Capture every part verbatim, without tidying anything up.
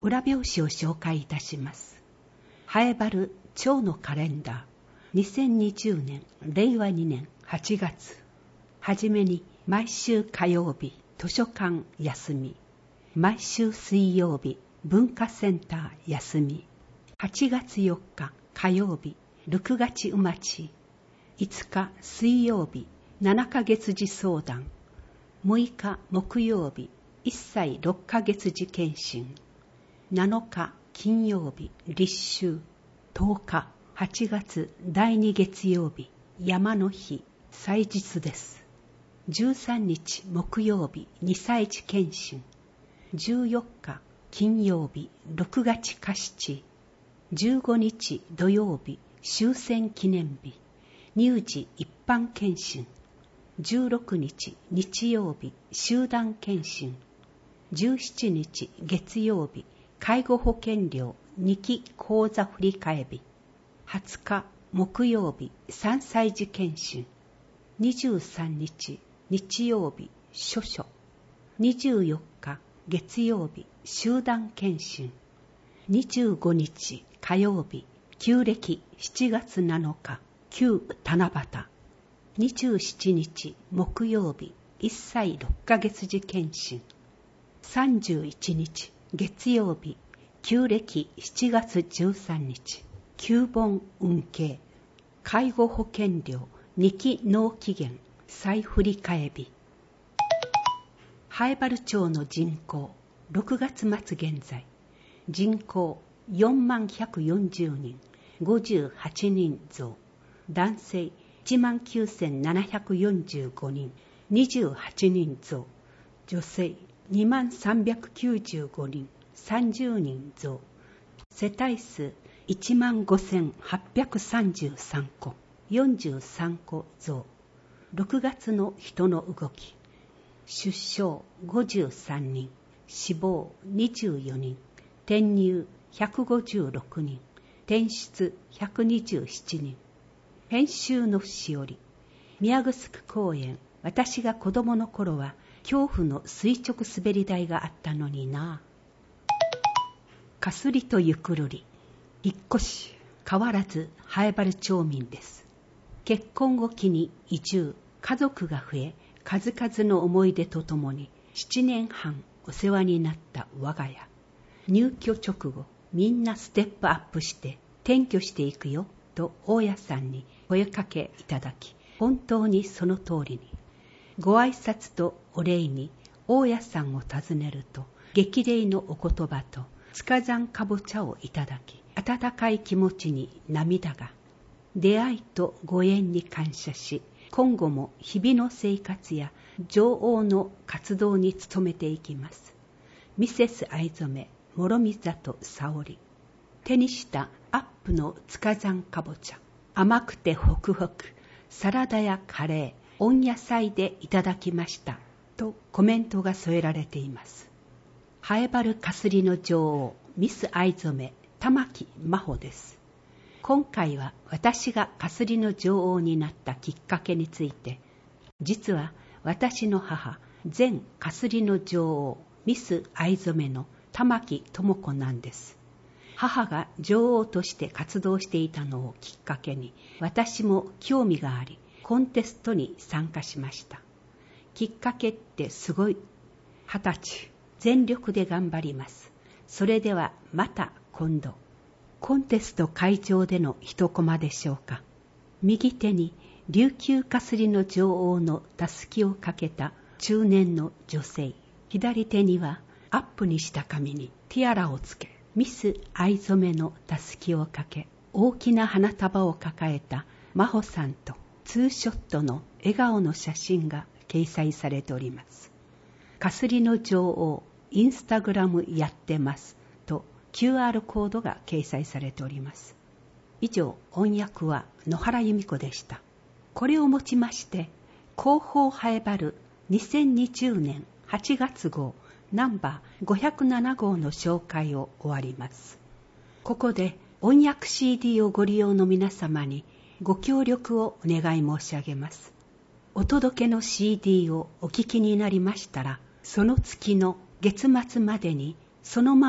裏表紙を紹介いたします。ハエバル蝶のカレンダーにせんにじゅうねんれいわにねんはちがつ。はじめに毎週火曜日図書館休み、毎週水曜日文化センター休み、はちがつよっか火曜日ろくがちうまち、いつか水曜日ななかげつ児相談、むいか木曜日いっさいろっかげつ児検診、なのか金曜日立秋、とおかはちがつだいに月曜日山の日祭日です。じゅうさんにち木曜日にさい児検診、じゅうよっか金曜日ろくがつ加七、じゅうごにち土曜日終戦記念日乳児一般検診、じゅうろくにち日曜日集団検診、じゅうしちにち月曜日介護保険料にき口座振替日、はつか木曜日さんさい児検診、にじゅうさんにち日曜日書書、にじゅうよっか月曜日集団検診、にじゅうごにち火曜日旧暦しちがつなのか旧七夕、にじゅうしちにち木曜日いっさいろっかげつ児検診、さんじゅういちにち月曜日旧暦しちがつじゅうさんにち旧盆運慶、介護保険料にき納期限再振り替え日。ハエバル町の人口ろくがつまつ現在、人口よんまんひゃくよんじゅうにん、ごじゅうはちにん増、男性いちまんきゅうせんななひゃくよんじゅうごにん、にじゅうはちにん増、女性にまんさんびゃくきゅうじゅうごにん、さんじゅうにん増、世帯数いちまんごせんはっぴゃくさんじゅうさんこ、よんじゅうさんこ増。ろくがつの人の動き、出生ごじゅうさんにん、死亡にじゅうよにん、転入ひゃくごじゅうろくにん、転出ひゃくにじゅうななにん。編集のしおり、宮城公園、私が子供の頃は恐怖の垂直滑り台があったのにな。かすりとゆくるり、引っ越し変わらずハエバル町民です。結婚を機に移住、家族が増え、数々の思い出とともにななねんはんお世話になった我が家。入居直後、みんなステップアップして転居していくよと大家さんに声かけいただき、本当にその通りに。ご挨拶とお礼に大家さんを訪ねると、激励のお言葉と塚山かぼちゃをいただき、温かい気持ちに涙が。出会いとご縁に感謝し、今後も日々の生活や女王の活動に努めていきます。ミセス藍染諸見里沙織。手にしたアップの塚山かぼちゃ、甘くてホクホク、サラダやカレー、温野菜でいただきましたとコメントが添えられています。ハエバルかすりの女王ミス藍染玉木真帆です。今回は私がかすりの女王になったきっかけについて、実は私の母、前かすりの女王ミス藍染の玉木智子なんです。母が女王として活動していたのをきっかけに、私も興味があり、コンテストに参加しました。きっかけってすごい。二十歳、全力で頑張ります。それではまた今度。コンテスト会場での一コマでしょうか。右手に琉球かすりの女王のたすきをかけた中年の女性。左手にはアップにした髪にティアラをつけ、ミス藍染のたすきをかけ、大きな花束を抱えた真帆さんとツーショットの笑顔の写真が掲載されております。かすりの女王、インスタグラムやってますとキューアール コードが掲載されております。以上、音訳は野原由美子でした。これをもちまして、広報ハエバルにせんにじゅうねんはちがつ号ナンバーごひゃくなな号の紹介を終わります。ここで音訳 シーディー をご利用の皆様にご協力をお願い申し上げます。お届けの シーディー をお聞きになりましたら、その月の月末までにそのまま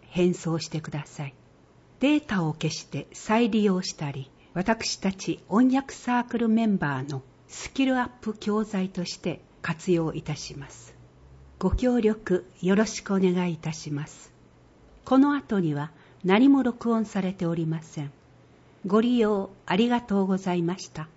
返送してください。データを消して再利用したり、私たち音訳サークルメンバーのスキルアップ教材として活用いたします。ご協力よろしくお願いいたします。この後には何も録音されておりません。ご利用ありがとうございました。